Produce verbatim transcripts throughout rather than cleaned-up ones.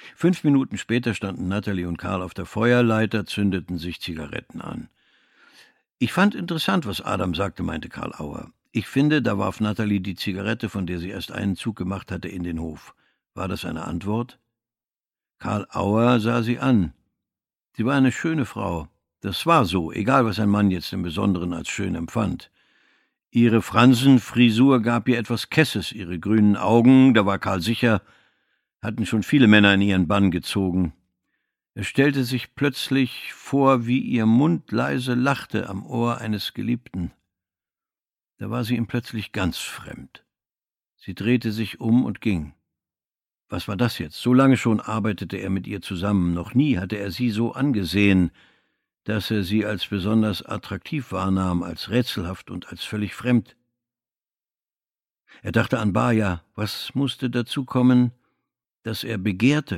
Fünf Minuten später standen Natalie und Karl auf der Feuerleiter, zündeten sich Zigaretten an. »Ich fand interessant, was Adam sagte«, meinte Karl Auer. »Ich finde«, da warf Natalie die Zigarette, von der sie erst einen Zug gemacht hatte, in den Hof. War das eine Antwort? Karl Auer sah sie an. Sie war eine schöne Frau. Das war so, egal was ein Mann jetzt im Besonderen als schön empfand. Ihre Fransenfrisur gab ihr etwas Kesses, ihre grünen Augen, da war Karl sicher, hatten schon viele Männer in ihren Bann gezogen. Er stellte sich plötzlich vor, wie ihr Mund leise lachte am Ohr eines Geliebten. Da war sie ihm plötzlich ganz fremd. Sie drehte sich um und ging. Was war das jetzt? So lange schon arbeitete er mit ihr zusammen. Noch nie hatte er sie so angesehen, dass er sie als besonders attraktiv wahrnahm, als rätselhaft und als völlig fremd. Er dachte an Baja. Was musste dazu kommen, dass er begehrte?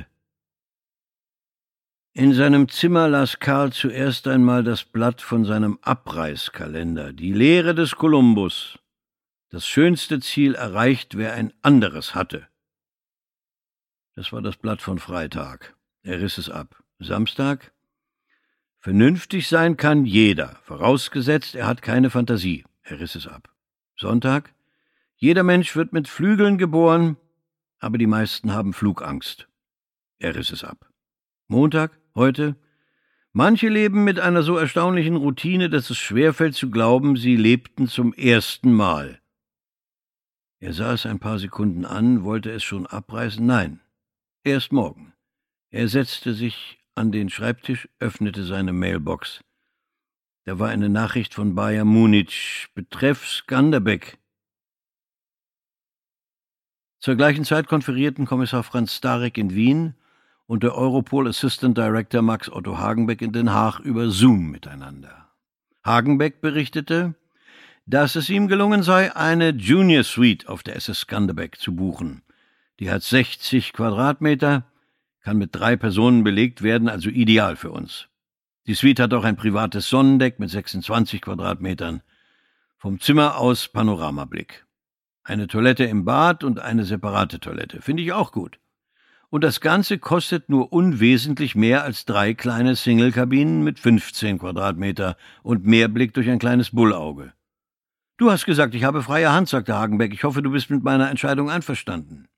In seinem Zimmer las Karl zuerst einmal das Blatt von seinem Abreißkalender, die Lehre des Kolumbus. Das schönste Ziel erreicht, wer ein anderes hatte. Das war das Blatt von Freitag. Er riss es ab. Samstag? Vernünftig sein kann jeder, vorausgesetzt, er hat keine Fantasie. Er riss es ab. Sonntag? Jeder Mensch wird mit Flügeln geboren, aber die meisten haben Flugangst. Er riss es ab. Montag? Heute? Manche leben mit einer so erstaunlichen Routine, dass es schwerfällt zu glauben, sie lebten zum ersten Mal. Er sah es ein paar Sekunden an, wollte es schon abreißen. Nein, erst morgen. Er setzte sich an den Schreibtisch, öffnete seine Mailbox. Da war eine Nachricht von Bayern Munich, betreff Skanderbeg. Zur gleichen Zeit konferierten Kommissar Franz Starek in Wien und der Europol Assistant Director Max Otto Hagenbeck in Den Haag über Zoom miteinander. Hagenbeck berichtete, dass es ihm gelungen sei, eine Junior Suite auf der S S Skanderbeg zu buchen. Die hat sechzig Quadratmeter, kann mit drei Personen belegt werden, also ideal für uns. Die Suite hat auch ein privates Sonnendeck mit sechsundzwanzig Quadratmetern. Vom Zimmer aus Panoramablick. Eine Toilette im Bad und eine separate Toilette. Finde ich auch gut. Und das Ganze kostet nur unwesentlich mehr als drei kleine Single-Kabinen mit fünfzehn Quadratmeter und Meerblick durch ein kleines Bullauge. »Du hast gesagt, ich habe freie Hand«, sagte Hagenbeck. »Ich hoffe, du bist mit meiner Entscheidung einverstanden.«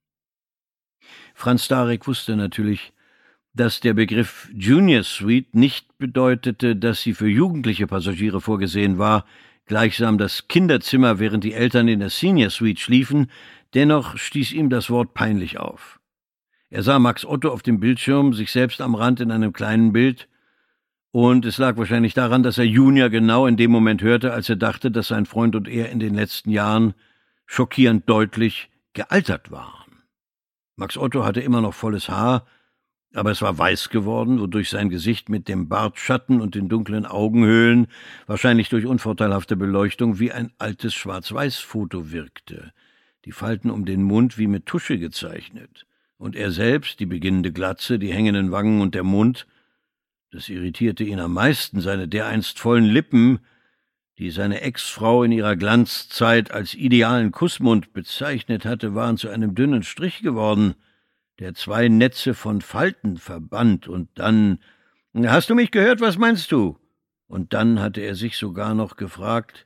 Franz Starek wusste natürlich, dass der Begriff Junior Suite nicht bedeutete, dass sie für jugendliche Passagiere vorgesehen war, gleichsam das Kinderzimmer, während die Eltern in der Senior Suite schliefen. Dennoch stieß ihm das Wort peinlich auf. Er sah Max Otto auf dem Bildschirm, sich selbst am Rand in einem kleinen Bild, und es lag wahrscheinlich daran, dass er Junior genau in dem Moment hörte, als er dachte, dass sein Freund und er in den letzten Jahren schockierend deutlich gealtert waren. Max Otto hatte immer noch volles Haar, aber es war weiß geworden, wodurch sein Gesicht mit dem Bartschatten und den dunklen Augenhöhlen, wahrscheinlich durch unvorteilhafte Beleuchtung, wie ein altes Schwarz-Weiß-Foto wirkte, die Falten um den Mund wie mit Tusche gezeichnet. Und er selbst, die beginnende Glatze, die hängenden Wangen und der Mund, das irritierte ihn am meisten, seine dereinst vollen Lippen, die seine Ex-Frau in ihrer Glanzzeit als idealen Kussmund bezeichnet hatte, waren zu einem dünnen Strich geworden, der zwei Netze von Falten verband, und dann, »Hast du mich gehört, was meinst du?« Und dann hatte er sich sogar noch gefragt,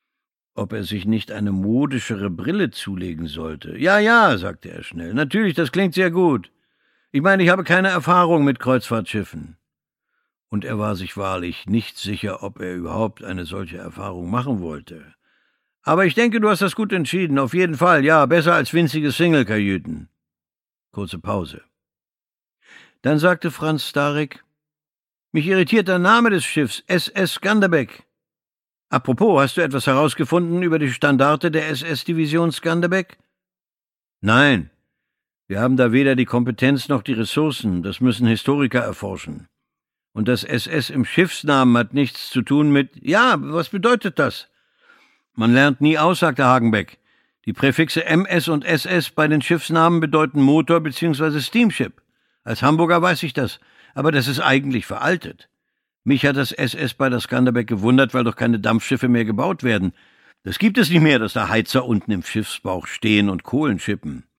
ob er sich nicht eine modischere Brille zulegen sollte. »Ja, ja«, sagte er schnell, »natürlich, das klingt sehr gut. Ich meine, ich habe keine Erfahrung mit Kreuzfahrtschiffen.« Und er war sich wahrlich nicht sicher, ob er überhaupt eine solche Erfahrung machen wollte. »Aber ich denke, du hast das gut entschieden, auf jeden Fall, ja, besser als winzige Single-Kajüten.« Kurze Pause. Dann sagte Franz Starek, »Mich irritiert der Name des Schiffs, S S Skanderbeg. Apropos, hast du etwas herausgefunden über die Standarte der S S-Division Skanderbeg?« »Nein, wir haben da weder die Kompetenz noch die Ressourcen, das müssen Historiker erforschen. Und das S S im Schiffsnamen hat nichts zu tun mit...« »Ja, was bedeutet das?« »Man lernt nie aus«, sagte Hagenbeck. »Die Präfixe M S und S S bei den Schiffsnamen bedeuten Motor bzw. Steamship. Als Hamburger weiß ich das, aber das ist eigentlich veraltet. Mich hat das S S bei der Skanderbeg gewundert, weil doch keine Dampfschiffe mehr gebaut werden. Das gibt es nicht mehr, dass da Heizer unten im Schiffsbauch stehen und Kohlen schippen.